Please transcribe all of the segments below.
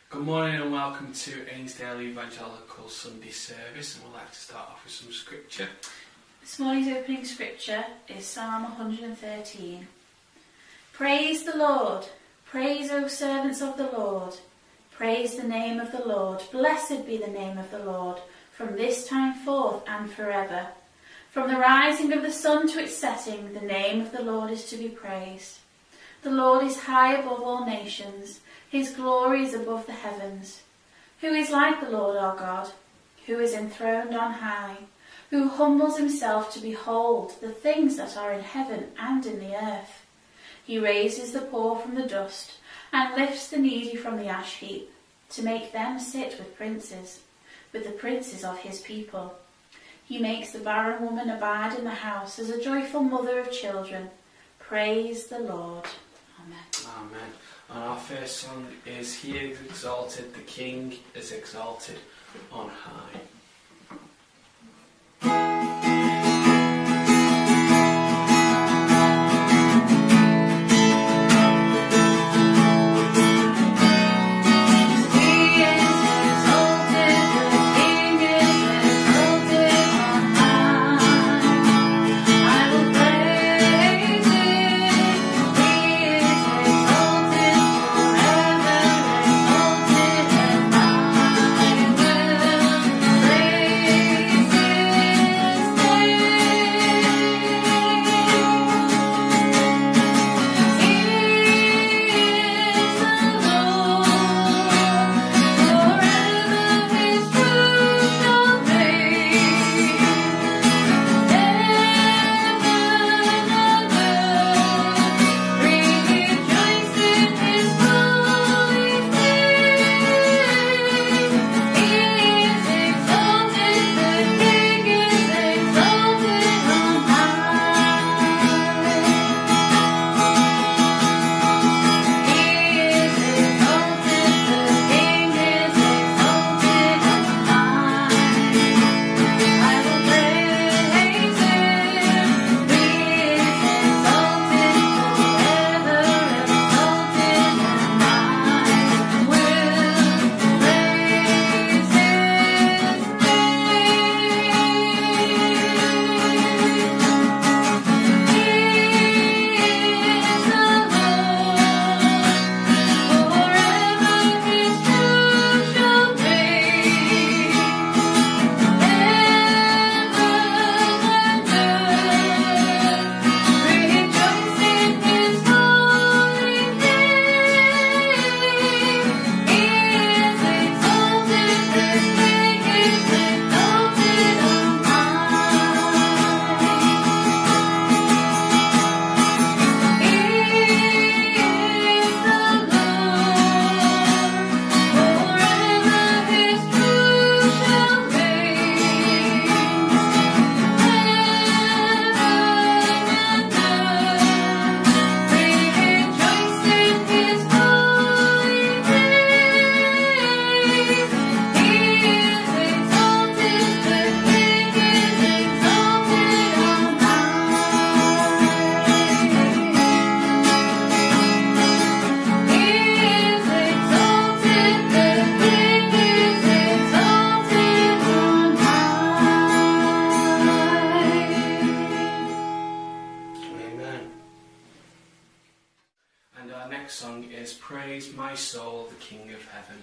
Good morning and welcome to Ainsdale Evangelical Sunday Service, and we'd like to start off with some scripture. This morning's opening scripture is Psalm 113. Praise the Lord. Praise, O servants of the Lord. Praise the name of the Lord. Blessed be the name of the Lord, from this time forth and forever. From the rising of the sun to its setting, the name of the Lord is to be praised. The Lord is high above all nations. His glory is above the heavens. Who is like the Lord our God, who is enthroned on high, who humbles himself to behold the things that are in heaven and in the earth? He raises the poor from the dust and lifts the needy from the ash heap, to make them sit with the princes of his people. He makes the barren woman abide in the house as a joyful mother of children. Praise the Lord. Amen. Amen. And our first song is He is Exalted, the King is Exalted on High. And our next song is Praise My Soul, the King of Heaven.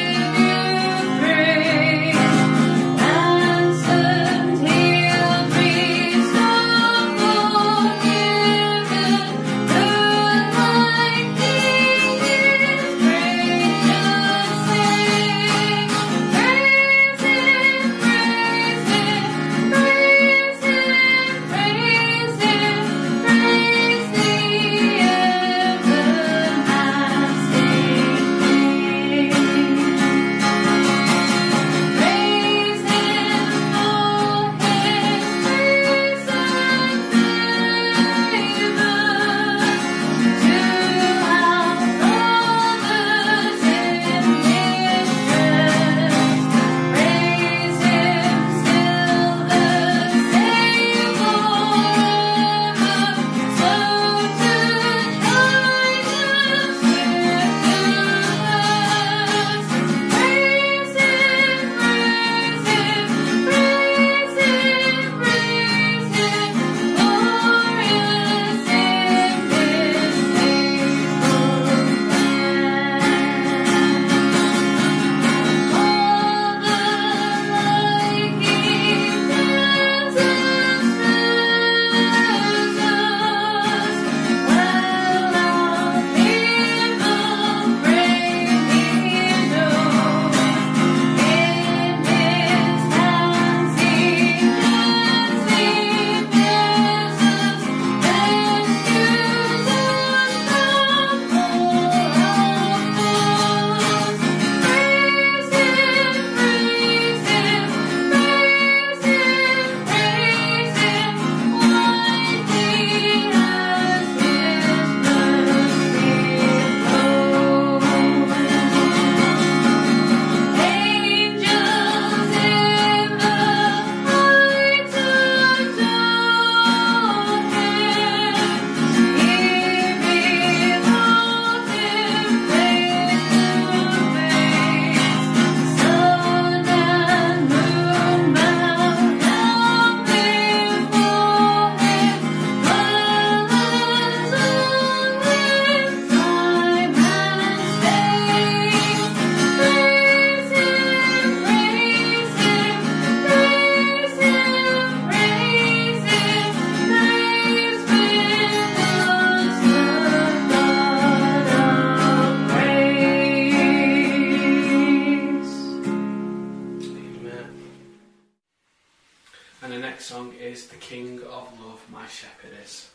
He'll my shepherd is.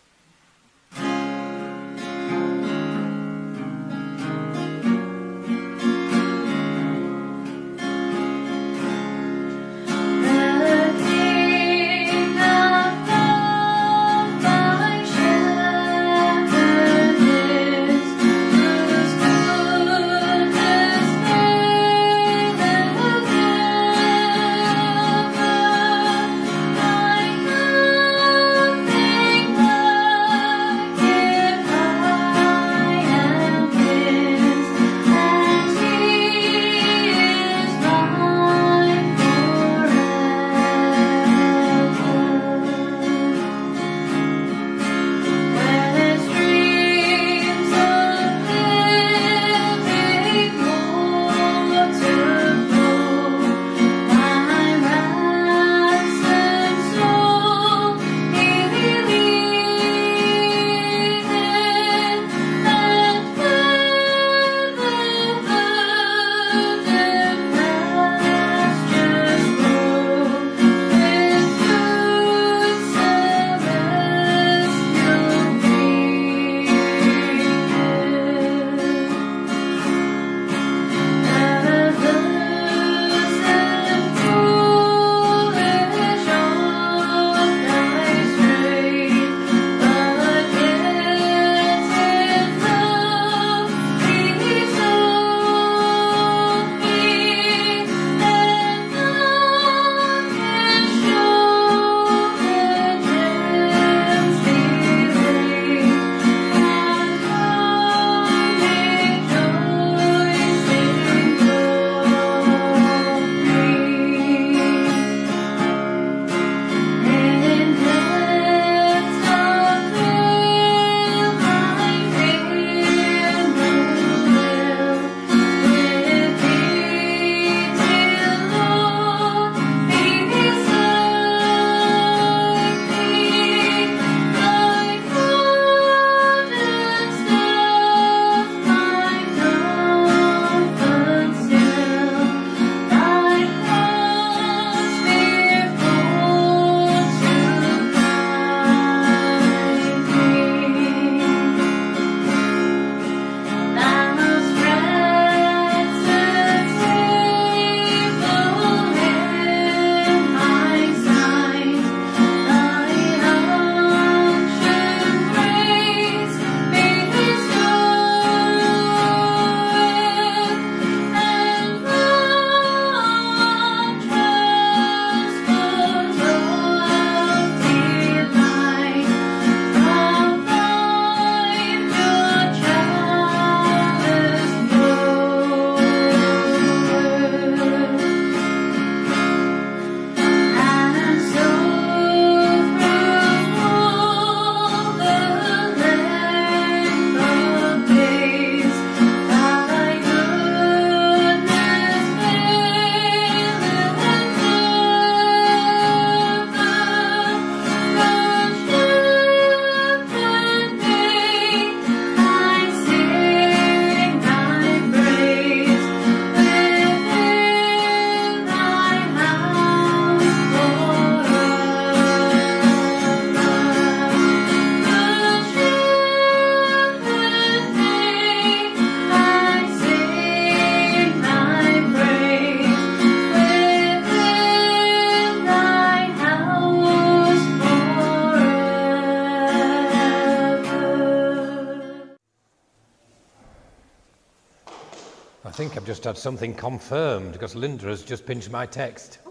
I think I've just had something confirmed because Linda has just pinched my text.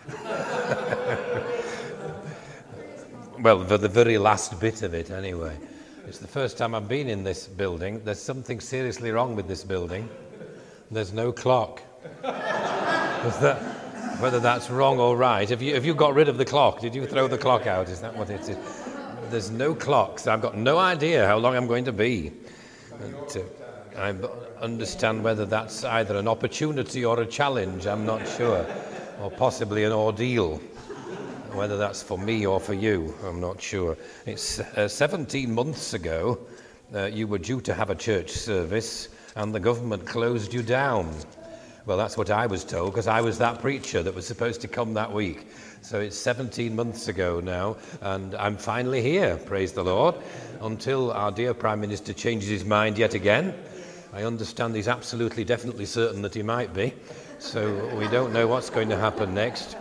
Well, for the very last bit of it anyway. It's the first time I've been in this building. There's something seriously wrong with this building. There's no clock. Whether that's wrong or right. Have you got rid of the clock? Did you throw the clock out? Is that what it is? There's no clock, so I've got no idea how long I'm going to be. And, I understand whether that's either an opportunity or a challenge, I'm not sure. Or possibly an ordeal. Whether that's for me or for you, I'm not sure. It's 17 months ago, you were due to have a church service and the government closed you down. Well, that's what I was told, because I was that preacher that was supposed to come that week. So it's 17 months ago now, and I'm finally here, praise the Lord, until our dear Prime Minister changes his mind yet again. I understand he's absolutely, definitely certain that he might be, so we don't know what's going to happen next.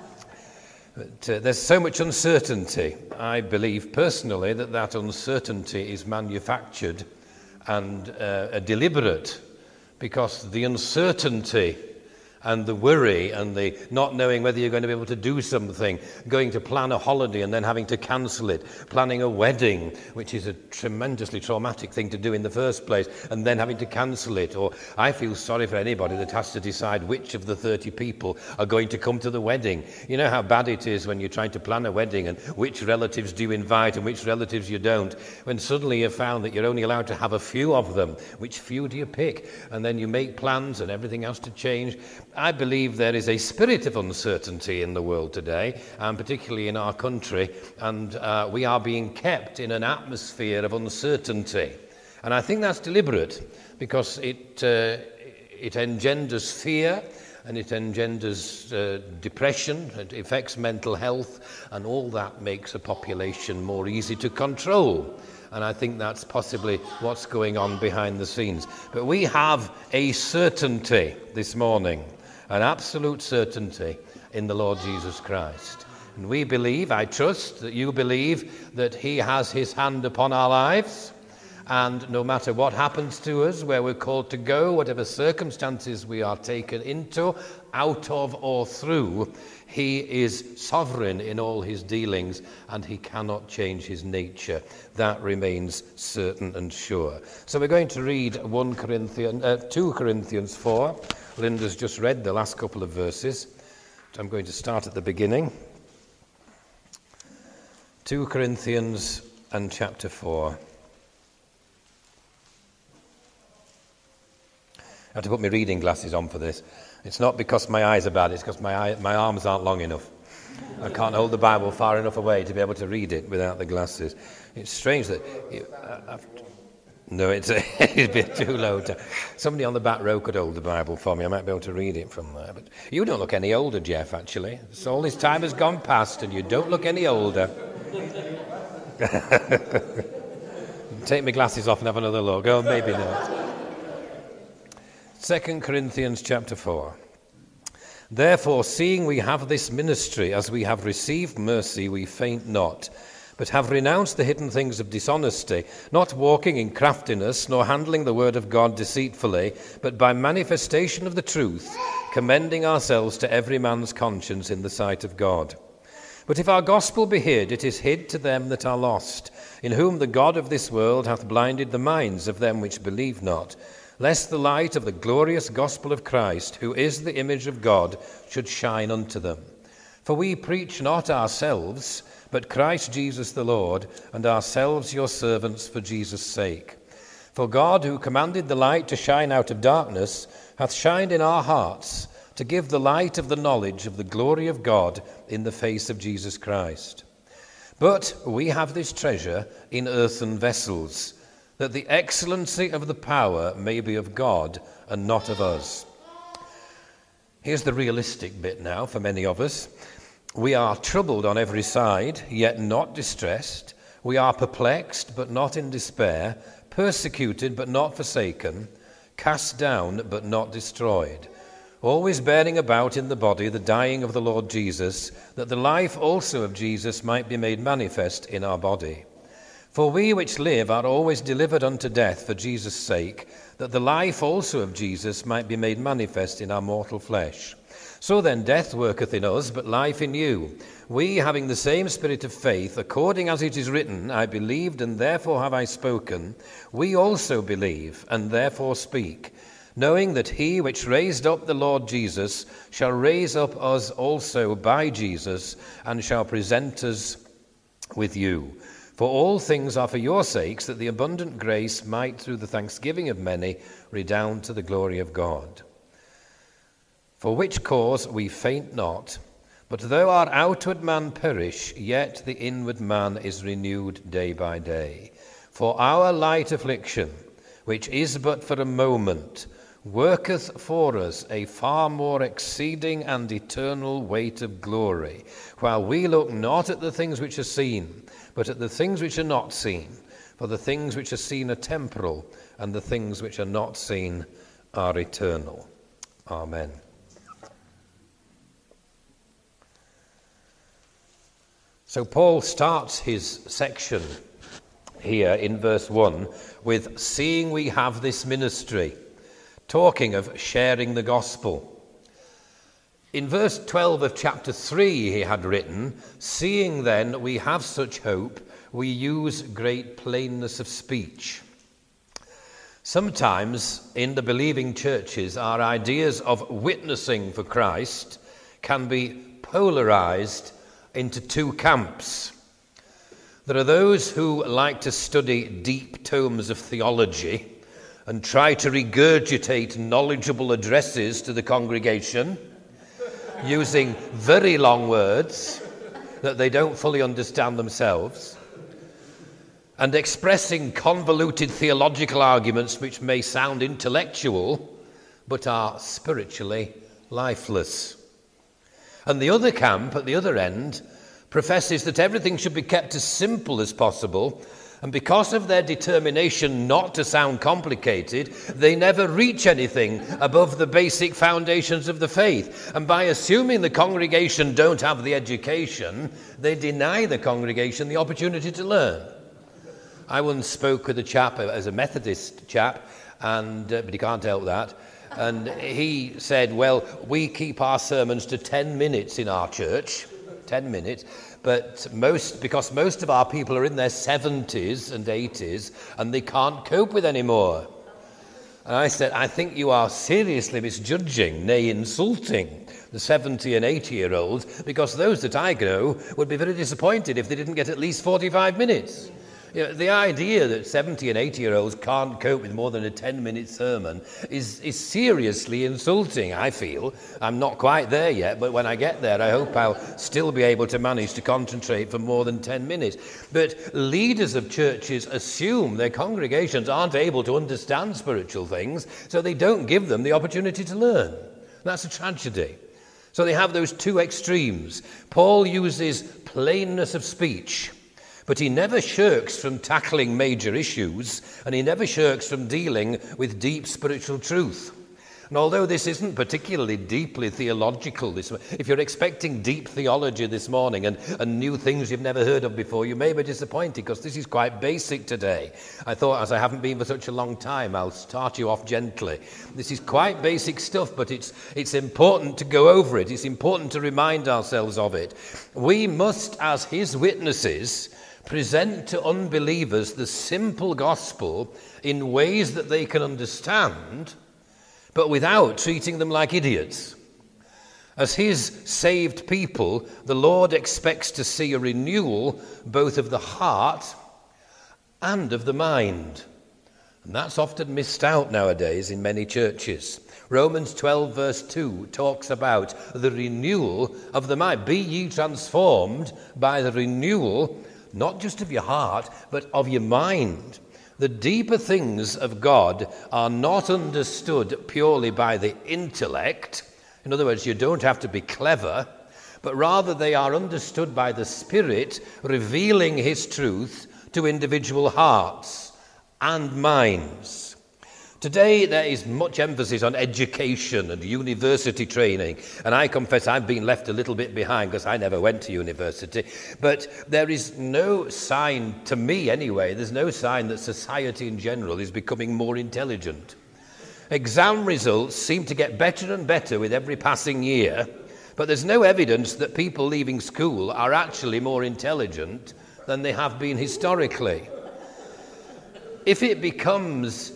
But there's so much uncertainty. I believe personally that uncertainty is manufactured and deliberate, because the uncertainty and the worry and the not knowing whether you're going to be able to do something, going to plan a holiday and then having to cancel it, planning a wedding, which is a tremendously traumatic thing to do in the first place, and then having to cancel it. Or I feel sorry for anybody that has to decide which of the 30 people are going to come to the wedding. You know how bad it is when you're trying to plan a wedding and which relatives do you invite and which relatives you don't, when suddenly you've found that you're only allowed to have a few of them. Which few do you pick? And then you make plans and everything has to change. I believe there is a spirit of uncertainty in the world today, and particularly in our country, and we are being kept in an atmosphere of uncertainty. And I think that's deliberate, because it engenders fear, and it engenders depression, it affects mental health, and all that makes a population more easy to control. And I think that's possibly what's going on behind the scenes. But we have a certainty this morning, an absolute certainty in the Lord Jesus Christ. And we believe, I trust that you believe, that he has his hand upon our lives. And no matter what happens to us, where we're called to go, whatever circumstances we are taken into, out of or through, he is sovereign in all his dealings, and he cannot change his nature. That remains certain and sure. So we're going to read 2 Corinthians 4. Linda's just read the last couple of verses. I'm going to start at the beginning. 2 Corinthians and chapter 4. I have to put my reading glasses on for this. It's not because my eyes are bad, it's because my arms aren't long enough. I can't hold the Bible far enough away to be able to read it without the glasses. It's strange that... No, it's a bit too low. Somebody on the back row could hold the Bible for me. I might be able to read it from there. But you don't look any older, Jeff, actually. So all this time has gone past and you don't look any older. Take my glasses off and have another look. Oh, maybe not. 2 Corinthians chapter 4. Therefore, seeing we have this ministry, as we have received mercy, we faint not, but have renounced the hidden things of dishonesty, not walking in craftiness, nor handling the word of God deceitfully, but by manifestation of the truth, commending ourselves to every man's conscience in the sight of God. But if our gospel be hid, it is hid to them that are lost, in whom the God of this world hath blinded the minds of them which believe not, lest the light of the glorious gospel of Christ, who is the image of God, should shine unto them. For we preach not ourselves, but Christ Jesus the Lord, and ourselves your servants for Jesus' sake. For God, who commanded the light to shine out of darkness, hath shined in our hearts, to give the light of the knowledge of the glory of God in the face of Jesus Christ. But we have this treasure in earthen vessels, that the excellency of the power may be of God and not of us. Here's the realistic bit now for many of us. We are troubled on every side, yet not distressed. We are perplexed, but not in despair, persecuted, but not forsaken, cast down, but not destroyed, always bearing about in the body the dying of the Lord Jesus, that the life also of Jesus might be made manifest in our body. For we which live are always delivered unto death for Jesus' sake, that the life also of Jesus might be made manifest in our mortal flesh. So then death worketh in us, but life in you. We, having the same spirit of faith, according as it is written, I believed, and therefore have I spoken, we also believe, and therefore speak, knowing that he which raised up the Lord Jesus shall raise up us also by Jesus, and shall present us with you. For all things are for your sakes, that the abundant grace might, through the thanksgiving of many, redound to the glory of God. For which cause we faint not, but though our outward man perish, yet the inward man is renewed day by day. For our light affliction, which is but for a moment, worketh for us a far more exceeding and eternal weight of glory, while we look not at the things which are seen, but at the things which are not seen. For the things which are seen are temporal, and the things which are not seen are eternal. Amen. So Paul starts his section here in verse 1 with seeing we have this ministry, talking of sharing the gospel. In verse 12 of chapter 3 he had written, seeing then we have such hope, we use great plainness of speech. Sometimes in the believing churches our ideas of witnessing for Christ can be polarized into two camps. There are those who like to study deep tomes of theology and try to regurgitate knowledgeable addresses to the congregation using very long words that they don't fully understand themselves, and expressing convoluted theological arguments which may sound intellectual but are spiritually lifeless. And the other camp, at the other end, professes that everything should be kept as simple as possible, and because of their determination not to sound complicated, they never reach anything above the basic foundations of the faith. And by assuming the congregation don't have the education, they deny the congregation the opportunity to learn. I once spoke with a chap, as a Methodist chap, but he can't help that. And he said, well, we keep our sermons to 10 minutes in our church, 10 minutes, but because most of our people are in their 70s and 80s and they can't cope with any more. And I said, I think you are seriously misjudging, nay, insulting the 70 and 80-year-olds, because those that I know would be very disappointed if they didn't get at least 45 minutes. You know, the idea that 70 and 80-year-olds can't cope with more than a 10-minute sermon is seriously insulting, I feel. I'm not quite there yet, but when I get there, I hope I'll still be able to manage to concentrate for more than 10 minutes. But leaders of churches assume their congregations aren't able to understand spiritual things, so they don't give them the opportunity to learn. That's a tragedy. So they have those two extremes. Paul uses plainness of speech, but he never shirks from tackling major issues, and he never shirks from dealing with deep spiritual truth. And although this isn't particularly deeply theological, if you're expecting deep theology this morning and new things you've never heard of before, you may be disappointed, because this is quite basic today. I thought, as I haven't been for such a long time, I'll start you off gently. This is quite basic stuff, but it's important to go over it. It's important to remind ourselves of it. We must, as his witnesses, present to unbelievers the simple gospel in ways that they can understand, but without treating them like idiots. As his saved people, the Lord expects to see a renewal both of the heart and of the mind. And that's often missed out nowadays in many churches. Romans 12 verse 2 talks about the renewal of the mind. Be ye transformed by the renewal, not just of your heart, but of your mind. The deeper things of God are not understood purely by the intellect. In other words, you don't have to be clever, but rather they are understood by the Spirit, revealing his truth to individual hearts and minds. Today there is much emphasis on education and university training, and I confess I've been left a little bit behind because I never went to university, but there is no sign, to me anyway, there's no sign that society in general is becoming more intelligent. Exam results seem to get better and better with every passing year, but there's no evidence that people leaving school are actually more intelligent than they have been historically. If it becomes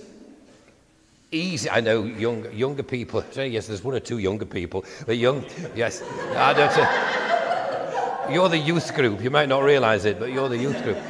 easy, I know younger people, yes, there's one or two younger people, but yes, I don't, you're the youth group, you might not realize it, but you're the youth group.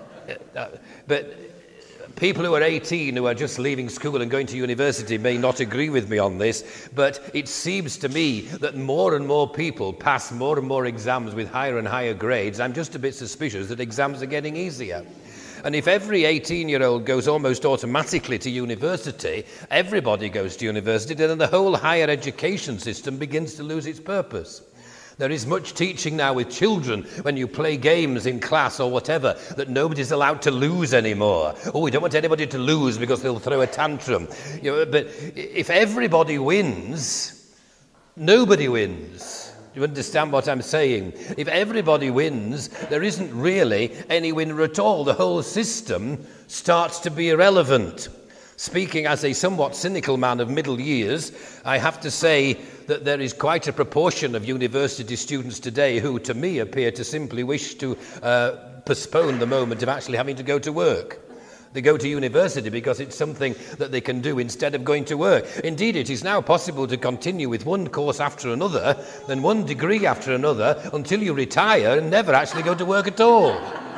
But people who are 18, who are just leaving school and going to university, may not agree with me on this, but it seems to me that more and more people pass more and more exams with higher and higher grades. I'm just a bit suspicious that exams are getting easier. And if every 18-year-old goes almost automatically to university, everybody goes to university, then the whole higher education system begins to lose its purpose. There is much teaching now with children when you play games in class or whatever that nobody's allowed to lose anymore. Oh, we don't want anybody to lose because they'll throw a tantrum. But if everybody wins, nobody wins. Do you understand what I'm saying? If everybody wins, there isn't really any winner at all. The whole system starts to be irrelevant. Speaking as a somewhat cynical man of middle years, I have to say that there is quite a proportion of university students today who, to me, appear to simply wish to postpone the moment of actually having to go to work. They go to university because it's something that they can do instead of going to work. Indeed, it is now possible to continue with one course after another, then one degree after another, until you retire and never actually go to work at all.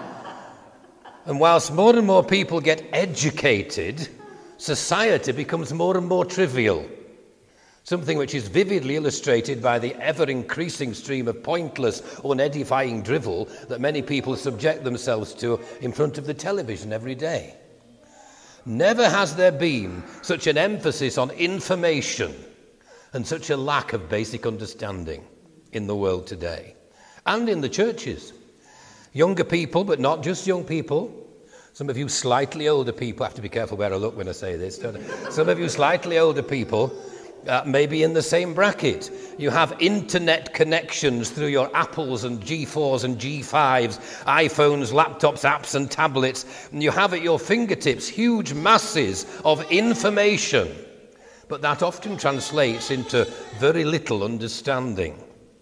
And whilst more and more people get educated, society becomes more and more trivial, something which is vividly illustrated by the ever-increasing stream of pointless, unedifying drivel that many people subject themselves to in front of the television every day. Never has there been such an emphasis on information and such a lack of basic understanding in the world today, and in the churches. Younger people, but not just young people. Some of you slightly older people, I have to be careful where I look when I say this, don't I? Some of you slightly older people may be in the same bracket. You have internet connections through your Apples and G4s and G5s, iPhones, laptops, apps and tablets. And you have at your fingertips huge masses of information. But that often translates into very little understanding.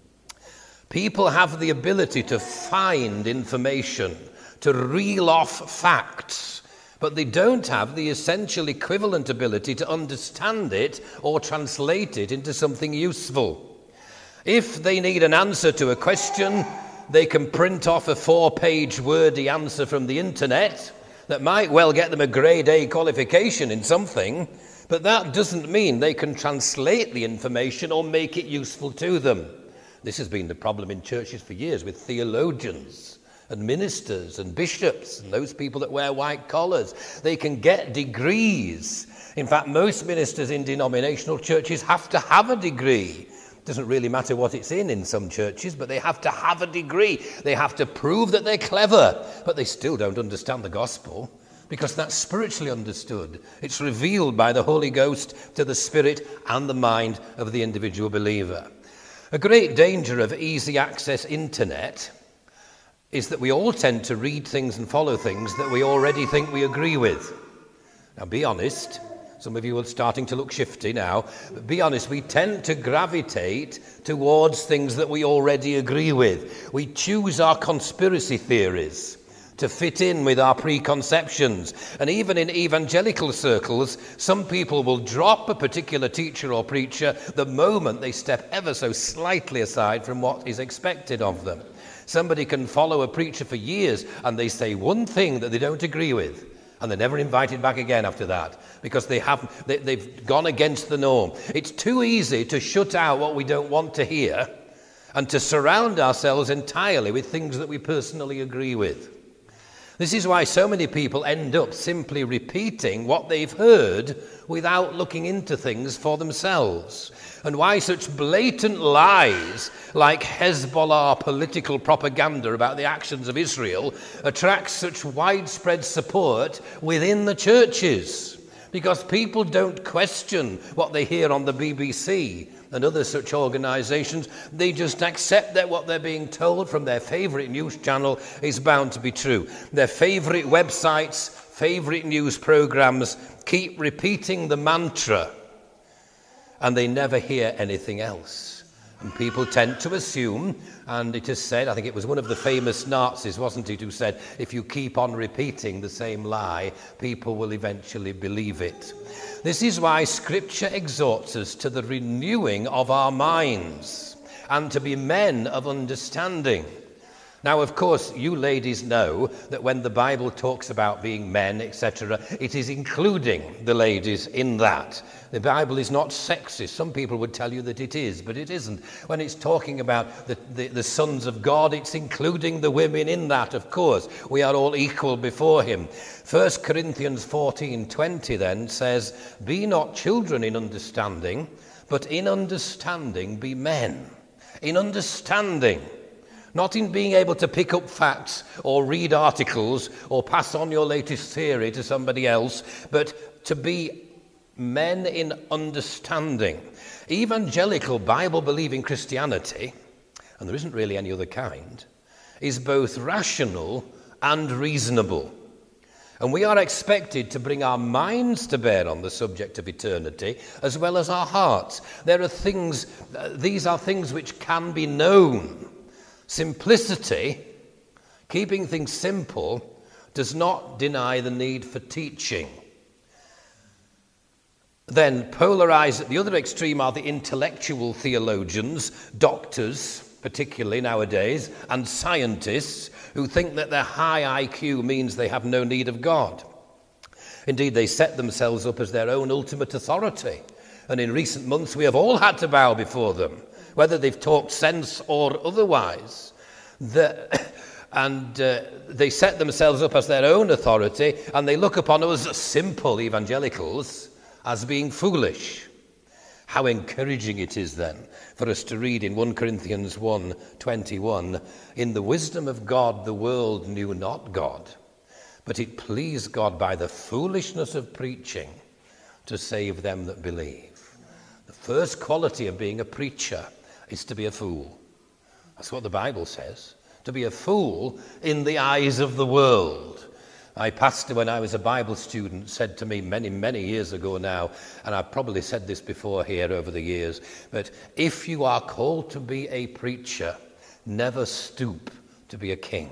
People have the ability to find information, to reel off facts, but they don't have the essential equivalent ability to understand it or translate it into something useful. If they need an answer to a question, they can print off a 4-page wordy answer from the internet that might well get them a grade A qualification in something, but that doesn't mean they can translate the information or make it useful to them. This has been the problem in churches for years with theologians and ministers and bishops and those people that wear white collars. They can get degrees. In fact, most ministers in denominational churches have to have a degree. It doesn't really matter what it's in some churches, but they have to have a degree. They have to prove that they're clever, but they still don't understand the gospel because that's spiritually understood. It's revealed by the Holy Ghost to the spirit and the mind of the individual believer. A great danger of easy access internet is that we all tend to read things and follow things that we already think we agree with. Now, be honest. Some of you are starting to look shifty now. But be honest, we tend to gravitate towards things that we already agree with. We choose our conspiracy theories to fit in with our preconceptions. And even in evangelical circles, some people will drop a particular teacher or preacher the moment they step ever so slightly aside from what is expected of them. Somebody can follow a preacher for years and they say one thing that they don't agree with, and they're never invited back again after that because they've gone against the norm. It's too easy to shut out what we don't want to hear and to surround ourselves entirely with things that we personally agree with. This is why so many people end up simply repeating what they've heard without looking into things for themselves, and why such blatant lies like Hezbollah political propaganda about the actions of Israel attracts such widespread support within the churches, because people don't question what they hear on the BBC and other such organisations. They just accept that what they're being told from their favourite news channel is bound to be true. Their favourite websites, favourite news programmes keep repeating the mantra, and they never hear anything else. And people tend to assume, and it is said, I think it was one of the famous Nazis, wasn't it, who said, if you keep on repeating the same lie, people will eventually believe it. This is why Scripture exhorts us to the renewing of our minds and to be men of understanding. Now, of course, you ladies know that when the Bible talks about being men, etc., it is including the ladies in that. The Bible is not sexist. Some people would tell you that it is, but it isn't. When it's talking about the sons of God, it's including the women in that, of course. We are all equal before him. 1 Corinthians 14:20 then says, "Be not children in understanding, but in understanding be men." In understanding. Not in being able to pick up facts or read articles or pass on your latest theory to somebody else, but to be men in understanding. Evangelical Bible-believing Christianity, and there isn't really any other kind, is both rational and reasonable. And we are expected to bring our minds to bear on the subject of eternity as well as our hearts. These are things which can be known. Simplicity, keeping things simple, does not deny the need for teaching. Then, polarized at the other extreme are the intellectual theologians, doctors, particularly nowadays, and scientists who think that their high IQ means they have no need of God. Indeed, they set themselves up as their own ultimate authority. And in recent months, we have all had to bow before them, whether they've talked sense or otherwise. They set themselves up as their own authority, and they look upon us simple evangelicals as being foolish. How encouraging it is then for us to read in 1 Corinthians 1:21, "In the wisdom of God the world knew not God, but it pleased God by the foolishness of preaching to save them that believe." The first quality of being a preacher is to be a fool. That's what the Bible says. To be a fool in the eyes of the world. My pastor, when I was a Bible student, said to me many, many years ago now, and I've probably said this before here over the years, but if you are called to be a preacher, never stoop to be a king.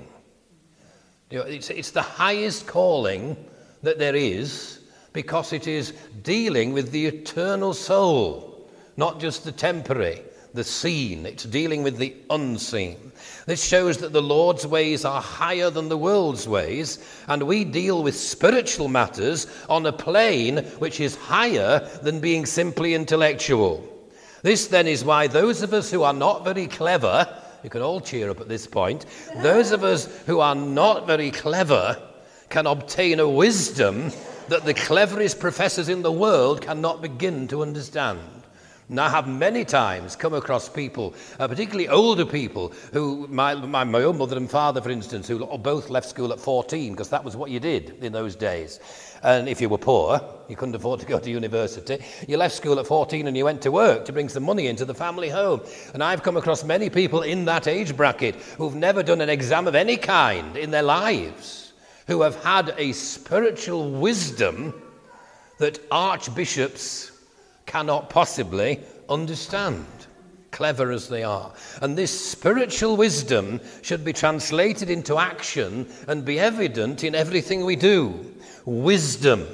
You know, it's the highest calling that there is, because it is dealing with the eternal soul, not just the temporary, the seen. It's dealing with the unseen. This shows that the Lord's ways are higher than the world's ways, and we deal with spiritual matters on a plane which is higher than being simply intellectual. This then is why those of us who are not very clever, you can all cheer up at this point, those of us who are not very clever can obtain a wisdom that the cleverest professors in the world cannot begin to understand. And I have many times come across people, particularly older people, who, my own mother and father, for instance, who both left school at 14, because that was what you did in those days. And if you were poor, you couldn't afford to go to university, you left school at 14 and you went to work to bring some money into the family home. And I've come across many people in that age bracket who've never done an exam of any kind in their lives, who have had a spiritual wisdom that archbishops cannot possibly understand, clever as they are. And this spiritual wisdom should be translated into action and be evident in everything we do. Wisdom,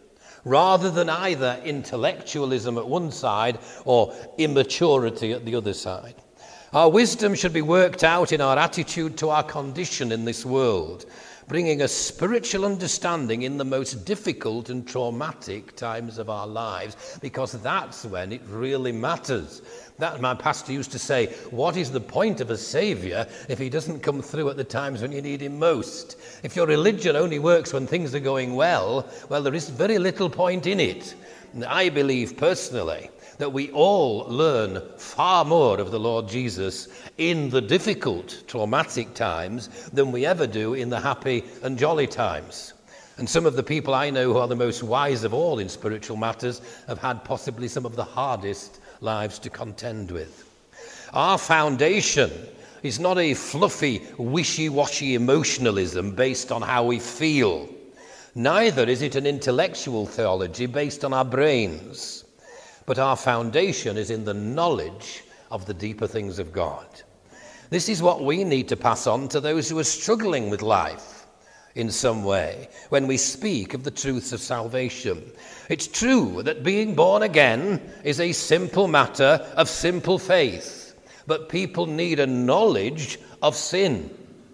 rather than either intellectualism at one side or immaturity at the other side. Our wisdom should be worked out in our attitude to our condition in this world, bringing a spiritual understanding in the most difficult and traumatic times of our lives, because that's when it really matters. That my pastor used to say, what is the point of a saviour if he doesn't come through at the times when you need him most? If your religion only works when things are going well, there is very little point in it. And I believe personally that we all learn far more of the Lord Jesus in the difficult, traumatic times than we ever do in the happy and jolly times. And some of the people I know who are the most wise of all in spiritual matters have had possibly some of the hardest lives to contend with. Our foundation is not a fluffy, wishy-washy emotionalism based on how we feel. Neither is it an intellectual theology based on our brains. But our foundation is in the knowledge of the deeper things of God. This is what we need to pass on to those who are struggling with life in some way when we speak of the truths of salvation. It's true that being born again is a simple matter of simple faith, but people need a knowledge of sin.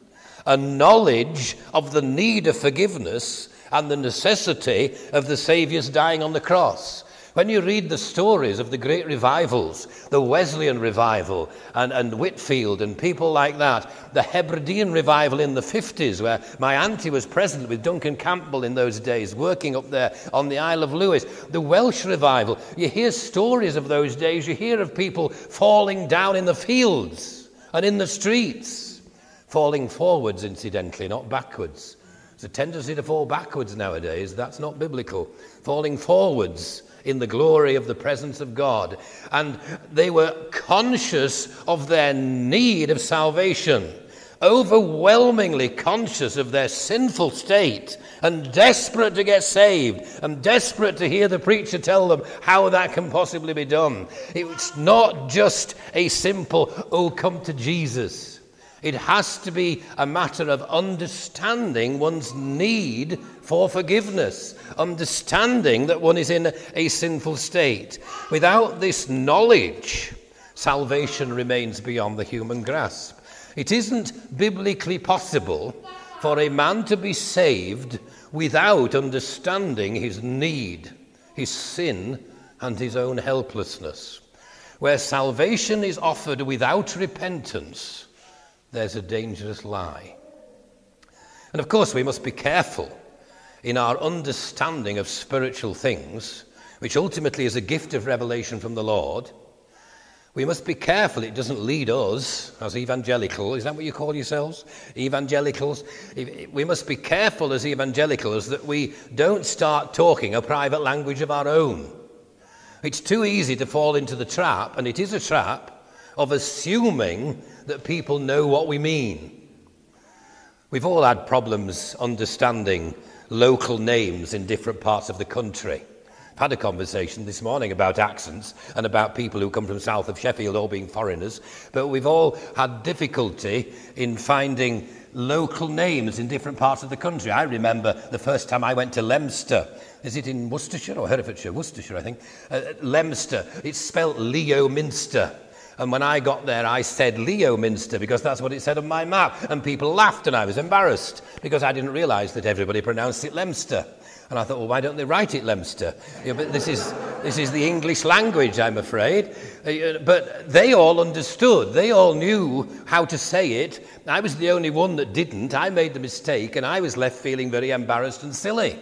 a knowledge of the need of forgiveness and the necessity of the Saviour's dying on the cross. When you read the stories of the great revivals, the Wesleyan revival and Whitfield and people like that, the Hebridean revival in the 50s, where my auntie was present with Duncan Campbell in those days, working up there on the Isle of Lewis, the Welsh revival, you hear stories of those days, you hear of people falling down in the fields and in the streets, falling forwards, incidentally, not backwards. There's a tendency to fall backwards nowadays. That's not biblical. Falling forwards in the glory of the presence of God. And they were conscious of their need of salvation, overwhelmingly conscious of their sinful state, and desperate to get saved, and desperate to hear the preacher tell them how that can possibly be done. It's not just a simple, oh, come to Jesus. It has to be a matter of understanding one's need for forgiveness, understanding that one is in a sinful state. Without this knowledge, salvation remains beyond the human grasp. It isn't biblically possible for a man to be saved without understanding his need, his sin, and his own helplessness. Where salvation is offered without repentance, there's a dangerous lie. And of course, we must be careful in our understanding of spiritual things, which ultimately is a gift of revelation from the Lord. We must be careful it doesn't lead us as evangelical. Is that what you call yourselves? Evangelicals? We must be careful as evangelicals that we don't start talking a private language of our own. It's too easy to fall into the trap, and it is a trap, of assuming that people know what we mean. We've all had problems understanding local names in different parts of the country. I've had a conversation this morning about accents and about people who come from south of Sheffield all being foreigners, but we've all had difficulty in finding local names in different parts of the country. I remember the first time I went to Leominster. Is it in Worcestershire or Herefordshire? Worcestershire, I think. Leominster. It's spelt Leominster. And when I got there, I said Leominster because that's what it said on my map. And people laughed and I was embarrassed because I didn't realise that everybody pronounced it Leominster. And I thought, well, why don't they write it Leominster? Yeah, but this is the English language, I'm afraid. But they all understood. They all knew how to say it. I was the only one that didn't. I made the mistake and I was left feeling very embarrassed and silly.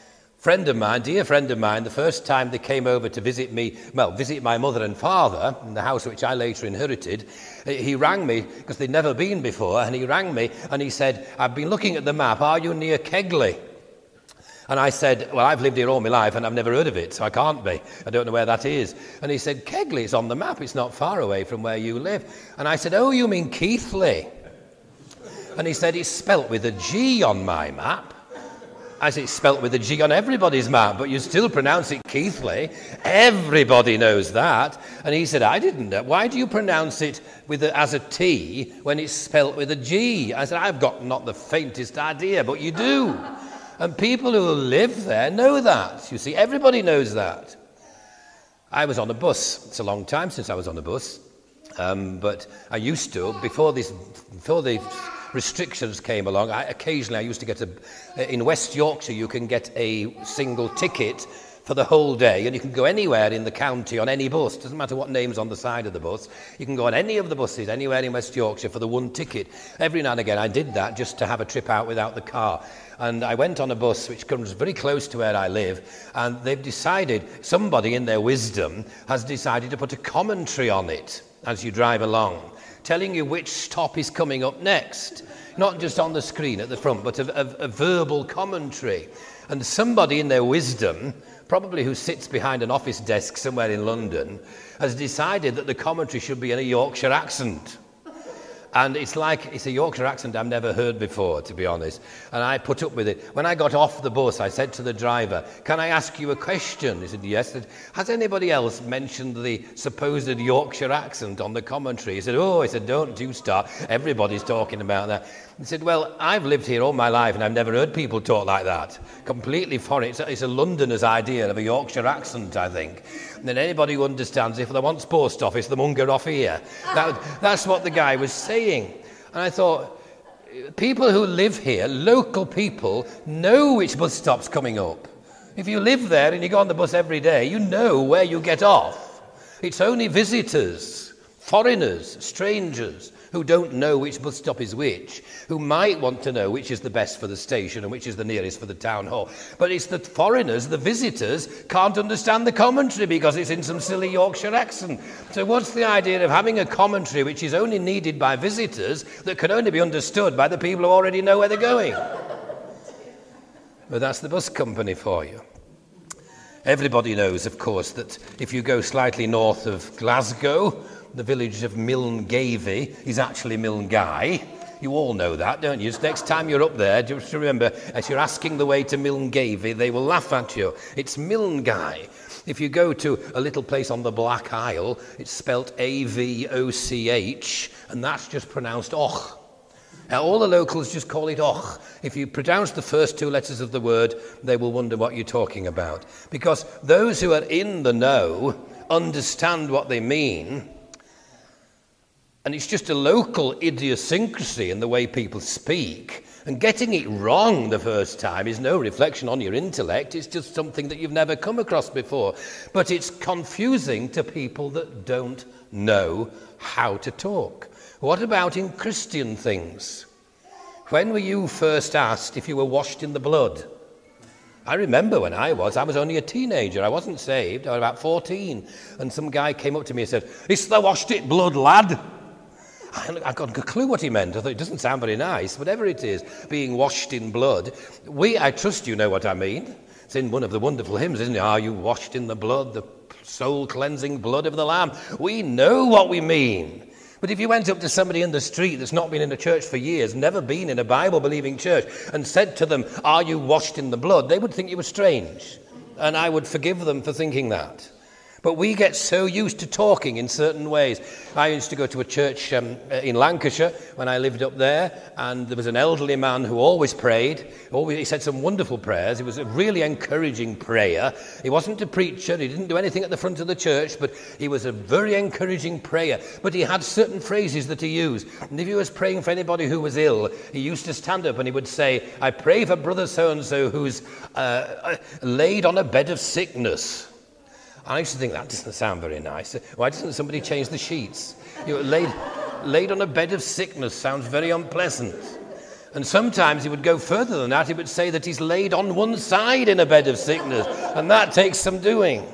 Dear friend of mine, the first time they came over to visit my mother and father in the house which I later inherited, he rang me because they'd never been before, and he rang me and he said, I've been looking at the map, are you near Kegley? And I said, well, I've lived here all my life and I've never heard of it, so I can't be. I don't know where that is. And he said, Kegley is on the map, it's not far away from where you live. And I said, oh, you mean Keighley? And he said, it's spelt with a G on my map. As it's spelt with a G on everybody's map, but you still pronounce it Keighley. Everybody knows that. And he said, I didn't know. Why do you pronounce it as a T when it's spelt with a G? I said, I've got not the faintest idea, but you do. And people who live there know that. You see, everybody knows that. I was on a bus. It's a long time since I was on a bus. But I used to, before the restrictions came along, occasionally I used to get in West Yorkshire you can get a single ticket for the whole day, and you can go anywhere in the county on any bus. Doesn't matter what name's on the side of the bus. You can go on any of the buses anywhere in West Yorkshire for the one ticket. Every now and again I did that just to have a trip out without the car. And I went on a bus which comes very close to where I live, and they've decided, somebody in their wisdom has decided to put a commentary on it as you drive along, telling you which stop is coming up next. Not just on the screen at the front, but a verbal commentary. And somebody in their wisdom, probably who sits behind an office desk somewhere in London, has decided that the commentary should be in a Yorkshire accent. And it's a Yorkshire accent I've never heard before, to be honest. And I put up with it. When I got off the bus, I said to the driver, can I ask you a question? He said, yes. I said, has anybody else mentioned the supposed Yorkshire accent on the commentary? He said, oh, I said, don't you start. Everybody's talking about that. He said, well, I've lived here all my life and I've never heard people talk like that. Completely foreign. It's a Londoner's idea of a Yorkshire accent, I think. And then anybody who understands, if they want post office, the munger off here. That's what the guy was saying. And I thought, people who live here, local people, know which bus stop's coming up. If you live there and you go on the bus every day, you know where you get off. It's only visitors, foreigners, strangers, who don't know which bus stop is which, who might want to know which is the best for the station and which is the nearest for the town hall. But it's the foreigners, the visitors, can't understand the commentary because it's in some silly Yorkshire accent. So what's the idea of having a commentary which is only needed by visitors that can only be understood by the people who already know where they're going? But that's the bus company for you. Everybody knows, of course, that if you go slightly north of Glasgow, the village of Milngavie is actually Milngavie. You all know that, don't you? Just next time you're up there, just remember, as you're asking the way to Milngavie, they will laugh at you. It's Milngavie. If you go to a little place on the Black Isle, it's spelt A-V-O-C-H, and that's just pronounced Och. Now, all the locals just call it Och. If you pronounce the first two letters of the word, they will wonder what you're talking about. Because those who are in the know understand what they mean. And it's just a local idiosyncrasy in the way people speak. And getting it wrong the first time is no reflection on your intellect. It's just something that you've never come across before. But it's confusing to people that don't know how to talk. What about in Christian things? When were you first asked if you were washed in the blood? I remember when I was only a teenager. I wasn't saved. I was about 14. And some guy came up to me and said, "It's the washed it blood, lad." I got a clue what he meant. I thought, it doesn't sound very nice. Whatever it is, being washed in blood. I trust you know what I mean. It's in one of the wonderful hymns, isn't it? Are you washed in the blood, the soul-cleansing blood of the Lamb? We know what we mean. But if you went up to somebody in the street that's not been in a church for years, never been in a Bible-believing church, and said to them, "Are you washed in the blood?" they would think you were strange. And I would forgive them for thinking that. But we get so used to talking in certain ways. I used to go to a church in Lancashire when I lived up there, and there was an elderly man who always prayed. He said some wonderful prayers. It was a really encouraging prayer. He wasn't a preacher. He didn't do anything at the front of the church, but he was a very encouraging prayer. But he had certain phrases that he used. And if he was praying for anybody who was ill, he used to stand up and he would say, "I pray for brother so-and-so who's laid on a bed of sickness." I used to think that doesn't sound very nice. Why doesn't somebody change the sheets? Laid on a bed of sickness sounds very unpleasant. And sometimes he would go further than that. He would say that he's laid on one side in a bed of sickness, and that takes some doing.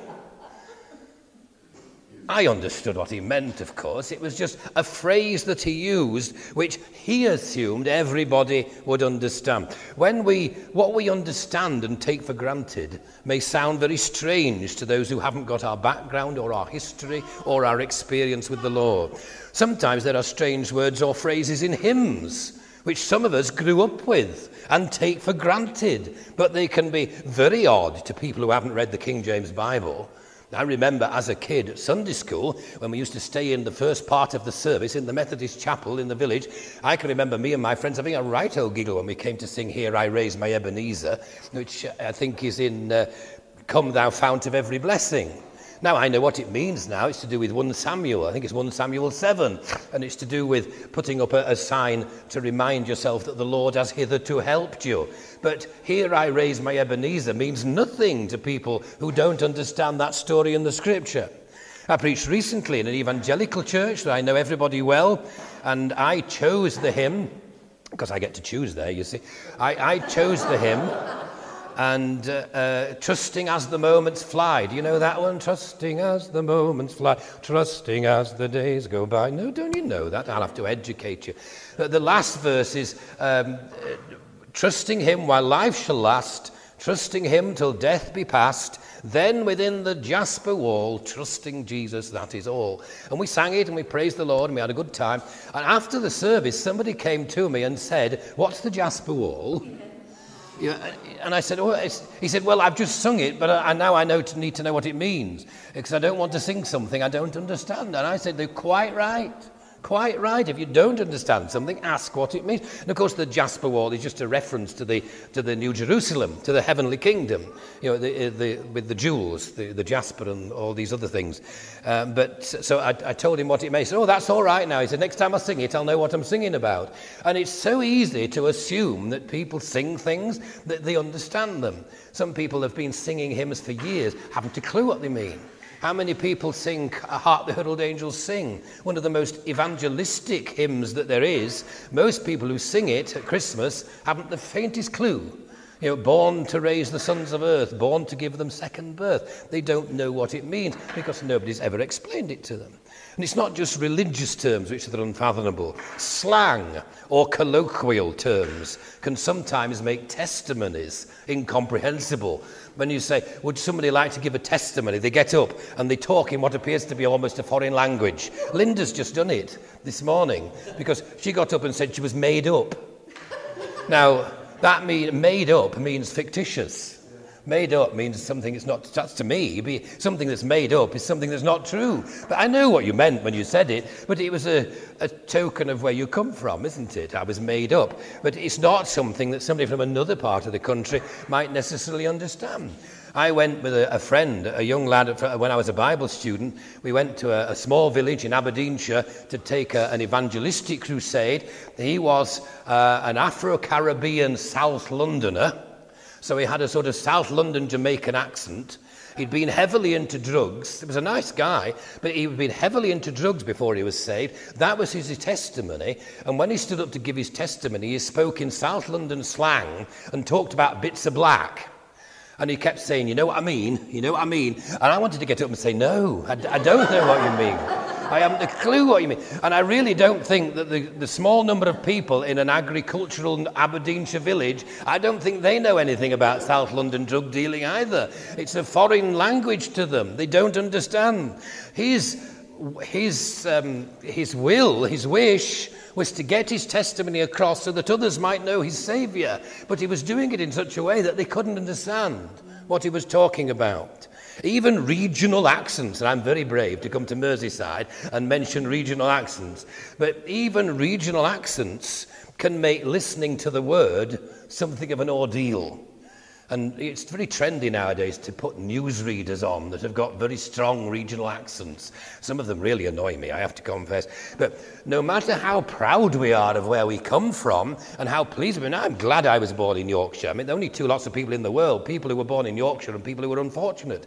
I understood what he meant, of course. It was just a phrase that he used, which he assumed everybody would understand. What we understand and take for granted may sound very strange to those who haven't got our background or our history or our experience with the Lord. Sometimes there are strange words or phrases in hymns which some of us grew up with and take for granted, but they can be very odd to people who haven't read the King James Bible. I remember as a kid at Sunday school, when we used to stay in the first part of the service in the Methodist chapel in the village, I can remember me and my friends having a right old giggle when we came to sing "Here I Raise My Ebenezer," which I think is in "Come Thou Fount of Every Blessing." Now, I know what it means now. It's to do with 1 Samuel. I think it's 1 Samuel 7. And it's to do with putting up a sign to remind yourself that the Lord has hitherto helped you. But "Here I Raise My Ebenezer" means nothing to people who don't understand that story in the Scripture. I preached recently in an evangelical church that I know everybody well, and I chose the hymn, because I get to choose there, you see. I chose the hymn. And "Trusting as the moments fly." Do you know that one? Trusting as the moments fly, trusting as the days go by. No, don't you know that? I'll have to educate you. The last verse is "Trusting him while life shall last, trusting him till death be past, then within the jasper wall, trusting Jesus, that is all." And we sang it and we praised the Lord and we had a good time. And after the service, somebody came to me and said, "What's the jasper wall?" And I said, he said, "Well, I've just sung it, but now I need to know what it means, because I don't want to sing something I don't understand." And I said, "They're quite right. Quite right. If you don't understand something, ask what it means. And of course, the Jasper Wall is just a reference to the New Jerusalem, to the heavenly kingdom. With the jewels, the jasper, and all these other things. So I told him what it meant. He said, "Oh, that's all right now." He said, "Next time I sing it, I'll know what I'm singing about." And it's so easy to assume that people sing things that they understand them. Some people have been singing hymns for years, haven't a clue what they mean. How many people sing Hark the Herald Angels Sing, one of the most evangelistic hymns that there is? Most people who sing it at Christmas haven't the faintest clue. Born to raise the sons of earth, born to give them second birth. They don't know what it means because nobody's ever explained it to them. And it's not just religious terms which are unfathomable. Slang or colloquial terms can sometimes make testimonies incomprehensible. When you say, "Would somebody like to give a testimony?" they get up and they talk in what appears to be almost a foreign language. Linda's just done it this morning because she got up and said she was made up. Now, made up means fictitious. Made up means something that's not, that's to me, something that's made up is something that's not true. But I know what you meant when you said it, but it was a token of where you come from, isn't it? I was made up. But it's not something that somebody from another part of the country might necessarily understand. I went with a friend, a young lad, when I was a Bible student. We went to a small village in Aberdeenshire to take an evangelistic crusade. He was an Afro-Caribbean South Londoner. So he had a sort of South London Jamaican accent. He'd been heavily into drugs. He was a nice guy, but he'd been heavily into drugs before he was saved. That was his testimony. And when he stood up to give his testimony, he spoke in South London slang and talked about bits of black. And he kept saying, "You know what I mean? You know what I mean?" And I wanted to get up and say, "No, I don't know what you mean. I haven't a clue what you mean." And I really don't think that the small number of people in an agricultural Aberdeenshire village, I don't think they know anything about South London drug dealing either. It's a foreign language to them. They don't understand. His wish was to get his testimony across so that others might know his Saviour. But he was doing it in such a way that they couldn't understand what he was talking about. Even regional accents, and I'm very brave to come to Merseyside and mention regional accents, but even regional accents can make listening to the word something of an ordeal. And it's very trendy nowadays to put newsreaders on that have got very strong regional accents. Some of them really annoy me, I have to confess. But no matter how proud we are of where we come from and how pleased we are, I'm glad I was born in Yorkshire. I mean, there are only two lots of people in the world, people who were born in Yorkshire and people who were unfortunate.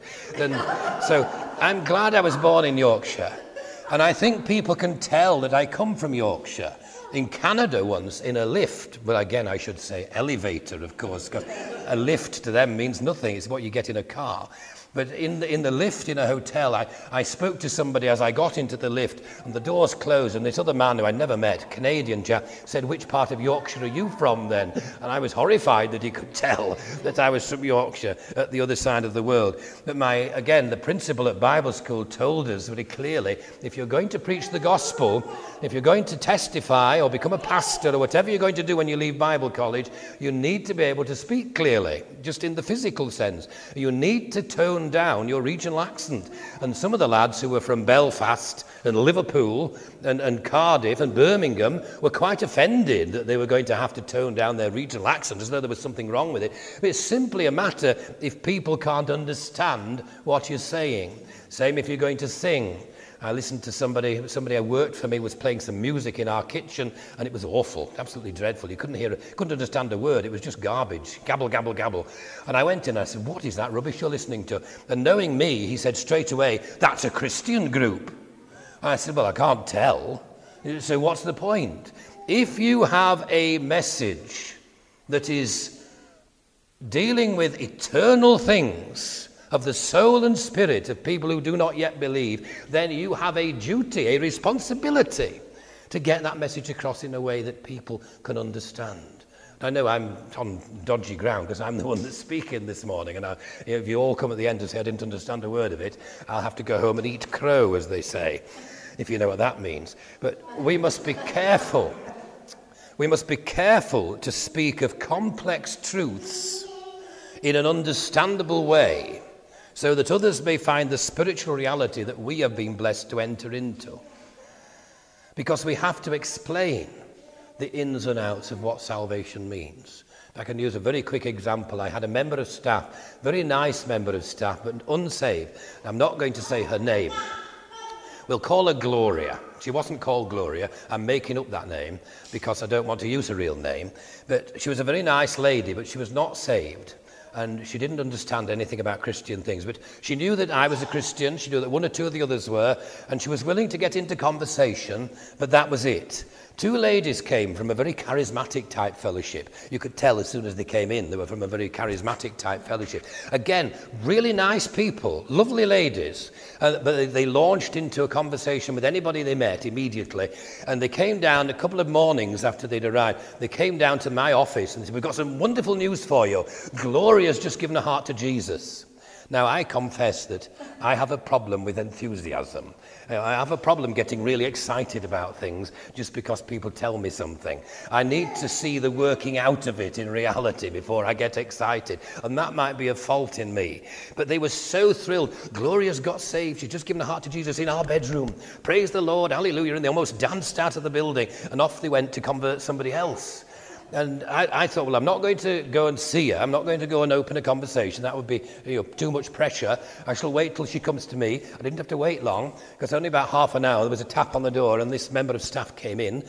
So I'm glad I was born in Yorkshire. And I think people can tell that I come from Yorkshire. In Canada once, in a lift, well, again, I should say elevator, of course, because a lift to them means nothing. It's what you get in a car. But in the lift in a hotel, I spoke to somebody as I got into the lift, and the doors closed, and this other man who I'd never met, Canadian chap, said, "Which part of Yorkshire are you from then?" And I was horrified that he could tell that I was from Yorkshire at the other side of the world. But the principal at Bible school told us very clearly, if you're going to preach the gospel, if you're going to testify or become a pastor or whatever you're going to do when you leave Bible college, you need to be able to speak clearly, just in the physical sense. You need to tone down your regional accent. And some of the lads who were from Belfast and Liverpool and Cardiff and Birmingham were quite offended that they were going to have to tone down their regional accent as though there was something wrong with it. But it's simply a matter if people can't understand what you're saying. Same if you're going to sing. I listened to somebody who worked for me was playing some music in our kitchen, and it was awful, absolutely dreadful. You couldn't understand a word. It was just garbage, gabble, gabble, gabble. And I went in and I said, "What is that rubbish you're listening to?" And knowing me, he said straight away, "That's a Christian group." And I said, "Well, I can't tell. So what's the point? If you have a message that is dealing with eternal things, of the soul and spirit of people who do not yet believe, then you have a duty, a responsibility to get that message across in a way that people can understand. I know I'm on dodgy ground because I'm the one that's speaking this morning, and if you all come at the end and say I didn't understand a word of it, I'll have to go home and eat crow, as they say, if you know what that means. But we must be careful. We must be careful to speak of complex truths in an understandable way, so that others may find the spiritual reality that we have been blessed to enter into. because we have to explain the ins and outs of what salvation means. I can use a very quick example. I had a member of staff, very nice member of staff, but unsaved. I'm not going to say her name. We'll call her Gloria. She wasn't called Gloria. I'm making up that name because I don't want to use her real name. But she was a very nice lady, but she was not saved. And she didn't understand anything about Christian things. But she knew that I was a Christian. She knew that one or two of the others were. And she was willing to get into conversation, but that was it. Two ladies came from a very charismatic type fellowship. You could tell as soon as they came in, they were from a very charismatic type fellowship. Again, really nice people, lovely ladies. But they launched into a conversation with anybody they met immediately. And they came down a couple of mornings after they'd arrived. They came down to my office and said, "We've got some wonderful news for you. Gloria's just given her heart to Jesus." Now, I confess that I have a problem with enthusiasm. I have a problem getting really excited about things just because people tell me something. I need to see the working out of it in reality before I get excited. And that might be a fault in me. But they were so thrilled. Gloria's got saved. She's just given her heart to Jesus in our bedroom. Praise the Lord. Hallelujah. And they almost danced out of the building. And off they went to convert somebody else. And I thought, well, I'm not going to go and see her. I'm not going to go and open a conversation. That would be too much pressure. I shall wait till she comes to me. I didn't have to wait long, because only about half an hour there was a tap on the door, and this member of staff came in,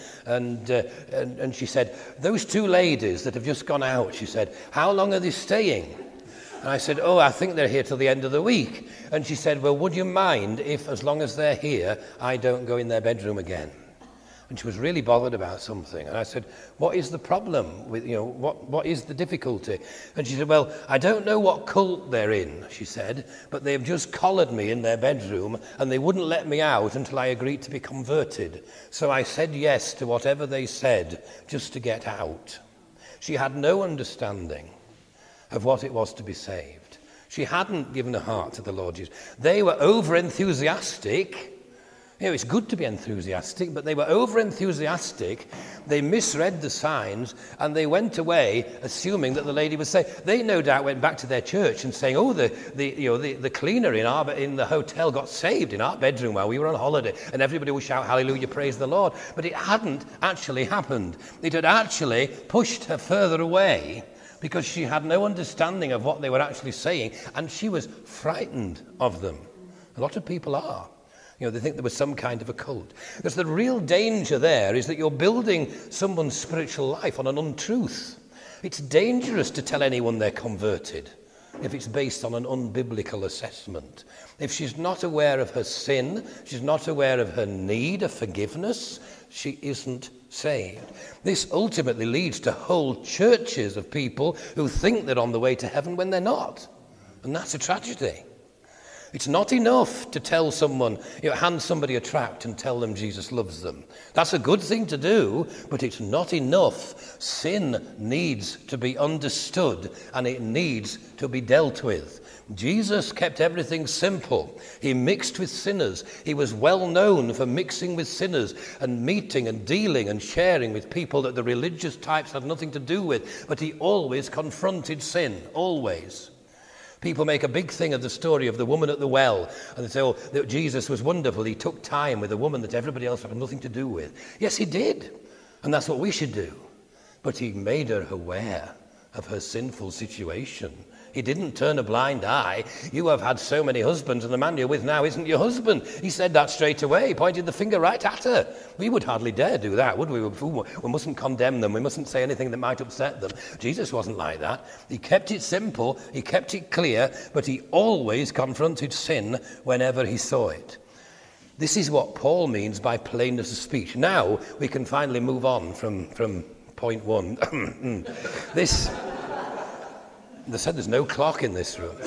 and she said, "Those two ladies that have just gone out," she said, "how long are they staying?" And I said, "Oh, I think they're here till the end of the week." And she said, "Well, would you mind if, as long as they're here, I don't go in their bedroom again?" And she was really bothered about something. And I said, "What is the problem with, what is the difficulty?" And she said, "Well, I don't know what cult they're in," she said, "but they've just collared me in their bedroom and they wouldn't let me out until I agreed to be converted. So I said yes to whatever they said just to get out." She had no understanding of what it was to be saved. She hadn't given her heart to the Lord Jesus. They were over-enthusiastic. It's good to be enthusiastic, but they were over-enthusiastic. They misread the signs, and they went away assuming that the lady was saved. They no doubt went back to their church and saying, "Oh, the cleaner in the hotel got saved in our bedroom while we were on holiday," and everybody would shout, "Hallelujah, praise the Lord." But it hadn't actually happened. It had actually pushed her further away because she had no understanding of what they were actually saying, and she was frightened of them. A lot of people are. They think there was some kind of a cult. Because the real danger there is that you're building someone's spiritual life on an untruth. It's dangerous to tell anyone they're converted if it's based on an unbiblical assessment. If she's not aware of her sin, she's not aware of her need of forgiveness, she isn't saved. This ultimately leads to whole churches of people who think they're on the way to heaven when they're not. And that's a tragedy. It's not enough to tell someone, hand somebody a tract and tell them Jesus loves them. That's a good thing to do, but it's not enough. Sin needs to be understood, and it needs to be dealt with. Jesus kept everything simple. He mixed with sinners. He was well known for mixing with sinners and meeting and dealing and sharing with people that the religious types had nothing to do with, but he always confronted sin, always. People make a big thing of the story of the woman at the well, and they say, "Oh, that Jesus was wonderful. He took time with a woman that everybody else had nothing to do with." Yes, he did, and that's what we should do. But he made her aware of her sinful situation. He didn't turn a blind eye. "You have had so many husbands, and the man you're with now isn't your husband." He said that straight away. He pointed the finger right at her. We would hardly dare do that, would we? We mustn't condemn them. We mustn't say anything that might upset them. Jesus wasn't like that. He kept it simple. He kept it clear, but he always confronted sin whenever he saw it. This is what Paul means by plainness of speech. Now we can finally move on from point one. They said there's no clock in this room.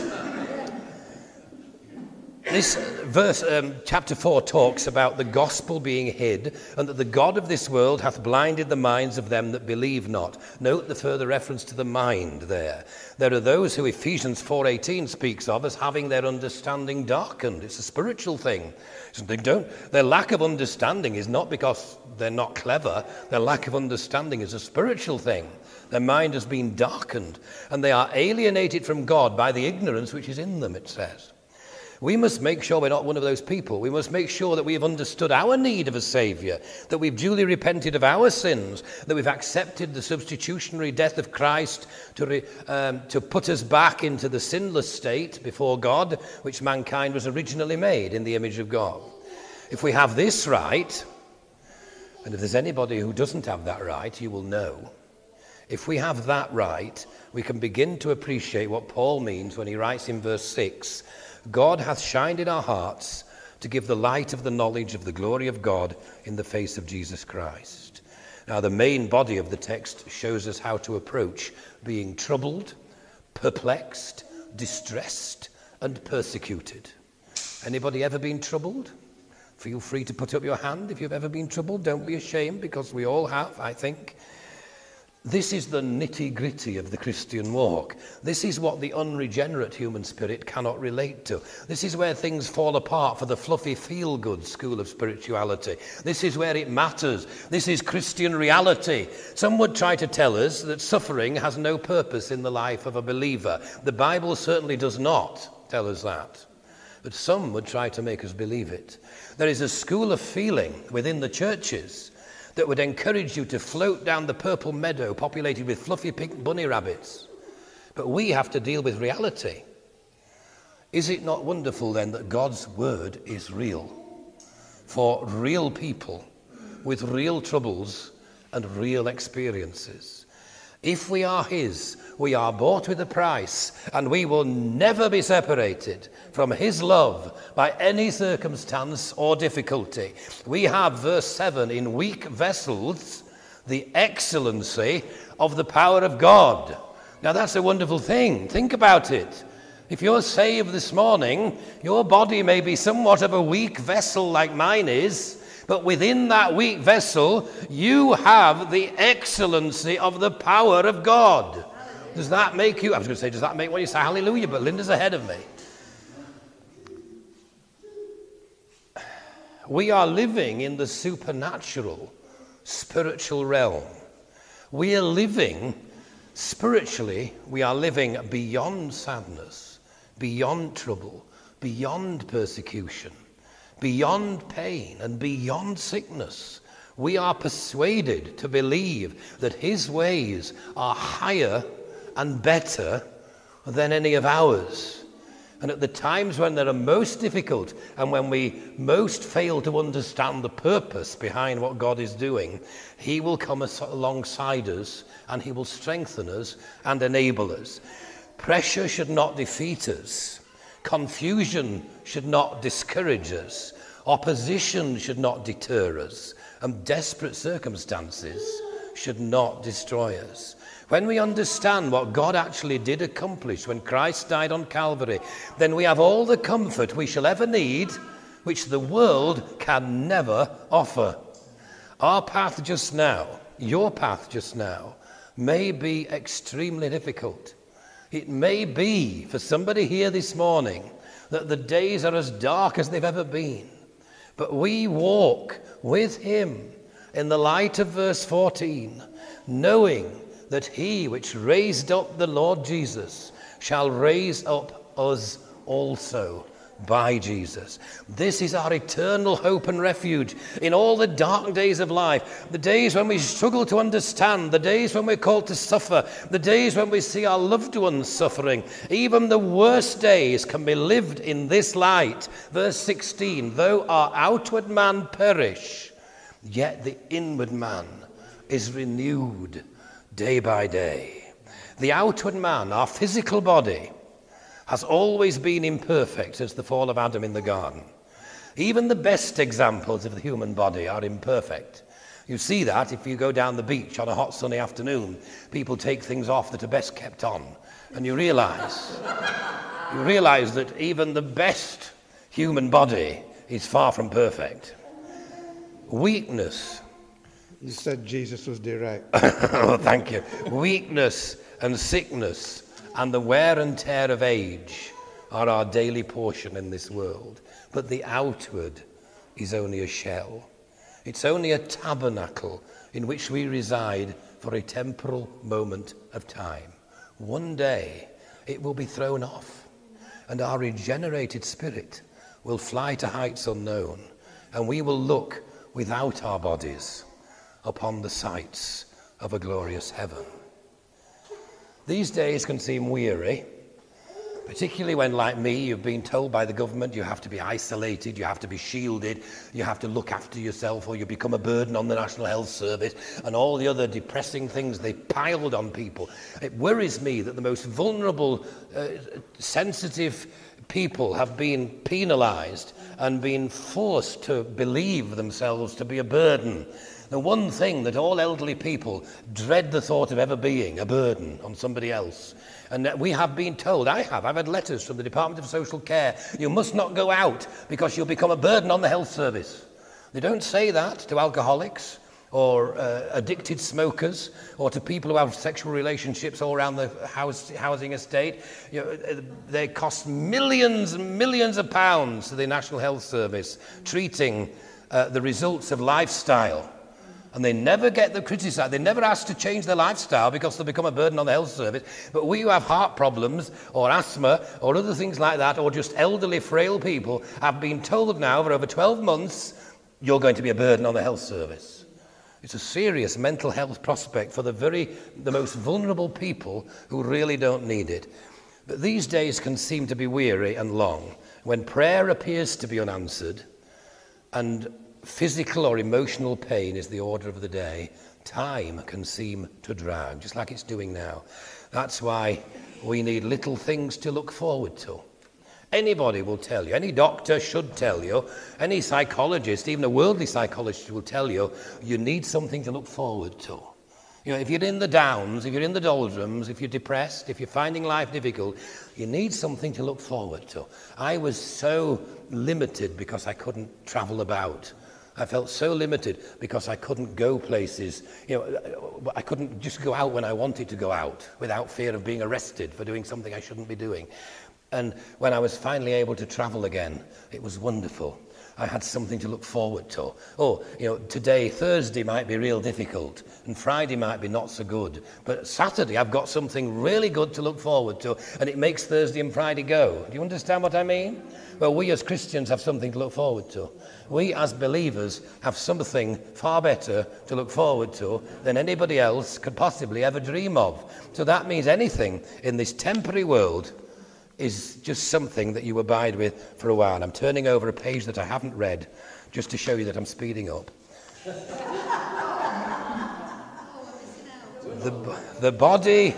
This verse, chapter 4, talks about the gospel being hid, and that the God of this world hath blinded the minds of them that believe not. Note the further reference to the mind there. There are those who Ephesians 4:18 speaks of as having their understanding darkened. It's a spiritual thing. Their lack of understanding is not because they're not clever. Their lack of understanding is a spiritual thing. Their mind has been darkened, and they are alienated from God by the ignorance which is in them, it says. We must make sure we're not one of those people. We must make sure that we have understood our need of a Saviour, that we've duly repented of our sins, that we've accepted the substitutionary death of Christ to put us back into the sinless state before God, which mankind was originally made in the image of God. If we have this right, and if there's anybody who doesn't have that right, you will know. If we have that right, we can begin to appreciate what Paul means when he writes in verse 6, God hath shined in our hearts to give the light of the knowledge of the glory of God in the face of Jesus Christ. Now, the main body of the text shows us how to approach being troubled, perplexed, distressed, and persecuted. Anybody ever been troubled? Feel free to put up your hand if you've ever been troubled. Don't be ashamed, because we all have, I think. This is the nitty-gritty of the Christian walk. This is what the unregenerate human spirit cannot relate to. This is where things fall apart for the fluffy feel-good school of spirituality. This is where it matters. This is Christian reality. Some would try to tell us that suffering has no purpose in the life of a believer. The Bible certainly does not tell us that. But some would try to make us believe it. There is a school of feeling within the churches that would encourage you to float down the purple meadow populated with fluffy pink bunny rabbits. But we have to deal with reality. Is it not wonderful then that God's word is real for real people with real troubles and real experiences? If we are his, we are bought with a price, and we will never be separated from his love by any circumstance or difficulty. We have, verse 7, in weak vessels, the excellency of the power of God. Now that's a wonderful thing. Think about it. If you're saved this morning, your body may be somewhat of a weak vessel like mine is, but within that weak vessel, you have the excellency of the power of God. Does that make you, I was going to say, does that make when you say hallelujah? But Linda's ahead of me. We are living in the supernatural, spiritual realm. We are living spiritually, we are living beyond sadness, beyond trouble, beyond persecution, beyond pain and beyond sickness. We are persuaded to believe that his ways are higher and better than any of ours. And at the times when they are most difficult and when we most fail to understand the purpose behind what God is doing, he will come alongside us and he will strengthen us and enable us. Pressure should not defeat us. Confusion should not discourage us. Opposition should not deter us. And desperate circumstances should not destroy us. When we understand what God actually did accomplish when Christ died on Calvary, then we have all the comfort we shall ever need, which the world can never offer. Our path just now, your path just now, may be extremely difficult. It may be for somebody here this morning that the days are as dark as they've ever been. But we walk with him in the light of verse 14, knowing that he which raised up the Lord Jesus shall raise up us also by Jesus. This is our eternal hope and refuge in all the dark days of life, the days when we struggle to understand, the days when we're called to suffer, the days when we see our loved ones suffering. Even the worst days can be lived in this light. Verse 16, though our outward man perish, yet the inward man is renewed day by day. The outward man, our physical body, has always been imperfect since the fall of Adam in the garden. Even the best examples of the human body are imperfect. You see that if you go down the beach on a hot sunny afternoon, people take things off that are best kept on. And you realize that even the best human body is far from perfect. Weakness. You said Jesus was direct. Oh, thank you. Weakness and sickness and the wear and tear of age are our daily portion in this world. But the outward is only a shell. It's only a tabernacle in which we reside for a temporal moment of time. One day it will be thrown off. and our regenerated spirit will fly to heights unknown, and we will look without our bodies upon the sights of a glorious heaven. These days can seem weary, particularly when, like me, you've been told by the government you have to be isolated, you have to be shielded, you have to look after yourself, or you become a burden on the National Health Service, and all the other depressing things they piled on people. It worries me that the most vulnerable, sensitive people have been penalised and been forced to believe themselves to be a burden. The one thing that all elderly people dread the thought of ever being, a burden on somebody else. And we have been told, I've had letters from the Department of Social Care, you must not go out because you'll become a burden on the health service. They don't say that to alcoholics or addicted smokers or to people who have sexual relationships all around the housing estate. You know, they cost millions and millions of pounds to the National Health Service treating the results of lifestyle. And they never get them criticised. They never ask to change their lifestyle because they'll become a burden on the health service. But we who have heart problems or asthma or other things like that, or just elderly, frail people, have been told now for over 12 months, you're going to be a burden on the health service. It's a serious mental health prospect for the most vulnerable people who really don't need it. But these days can seem to be weary and long when prayer appears to be unanswered and physical or emotional pain is the order of the day. Time can seem to drag, just like it's doing now. That's why we need little things to look forward to. Anybody will tell you, any doctor should tell you, any psychologist, even a worldly psychologist will tell you, you need something to look forward to. You know, if you're in the downs, if you're in the doldrums, if you're depressed, if you're finding life difficult, you need something to look forward to. I was so limited because I couldn't travel about. I felt so limited because I couldn't go places. You know, I couldn't just go out when I wanted to go out without fear of being arrested for doing something I shouldn't be doing. And when I was finally able to travel again, it was wonderful. I had something to look forward to. Oh, you know, today, Thursday might be real difficult, and Friday might be not so good. But Saturday, I've got something really good to look forward to, and it makes Thursday and Friday go. Do you understand what I mean? Well, we as Christians have something to look forward to. We as believers have something far better to look forward to than anybody else could possibly ever dream of. So that means anything in this temporary world is just something that you abide with for a while. I'm turning over a page that I haven't read just to show you that I'm speeding up. The body,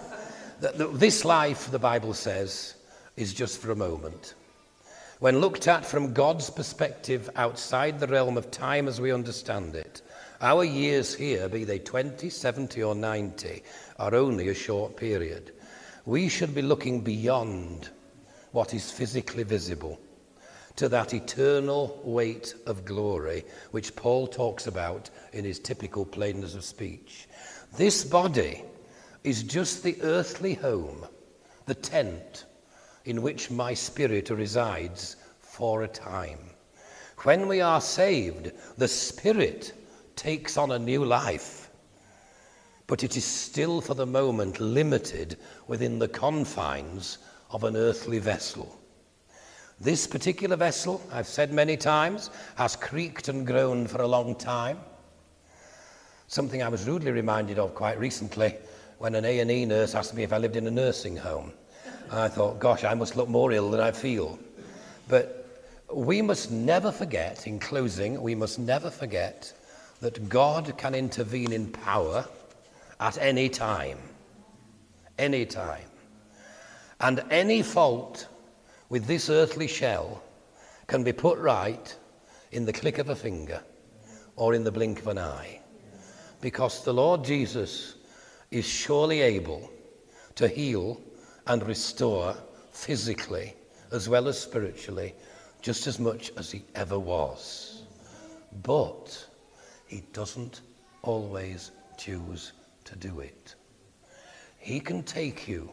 this life, the Bible says, is just for a moment. When looked at from God's perspective outside the realm of time as we understand it, our years here, be they 20, 70 or 90, are only a short period. We should be looking beyond what is physically visible to that eternal weight of glory which Paul talks about in his typical plainness of speech. This body is just the earthly home, the tent in which my spirit resides for a time. When we are saved, the spirit takes on a new life. But it is still for the moment limited within the confines of an earthly vessel. This particular vessel, I've said many times, has creaked and groaned for a long time. Something I was rudely reminded of quite recently when an A&E nurse asked me if I lived in a nursing home. And I thought, gosh, I must look more ill than I feel. But we must never forget, in closing, we must never forget that God can intervene in power at any time. Any time. And any fault with this earthly shell can be put right in the click of a finger or in the blink of an eye. Because the Lord Jesus is surely able to heal and restore physically as well as spiritually just as much as he ever was. But he doesn't always choose to do it. He can take you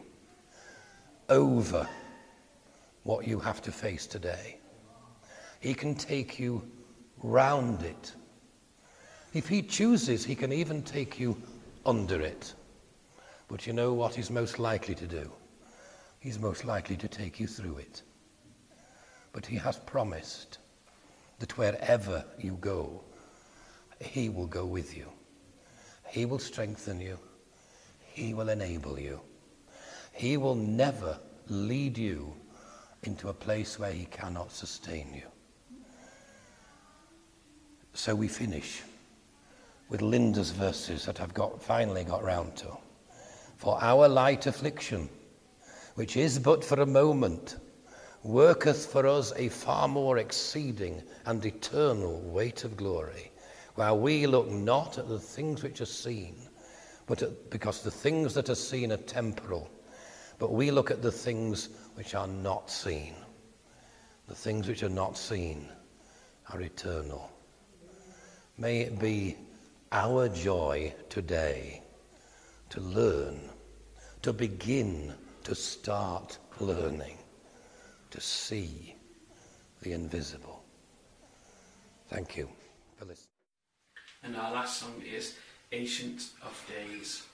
over what you have to face today. He can take you round it. If he chooses, he can even take you under it. But you know what he's most likely to do? he's most likely to take you through it. But he has promised that wherever you go, he will go with you. He will strengthen you. He will enable you. He will never lead you into a place where he cannot sustain you. So we finish with Linda's verses that I've finally got round to. For our light affliction, which is but for a moment, worketh for us a far more exceeding and eternal weight of glory, while we look not at the things which are seen, because the things that are seen are temporal, but we look at the things which are not seen. The things which are not seen are eternal. May it be our joy today to learn, to begin to start learning, to see the invisible. Thank you for listening. And our last song is Ancient of Days.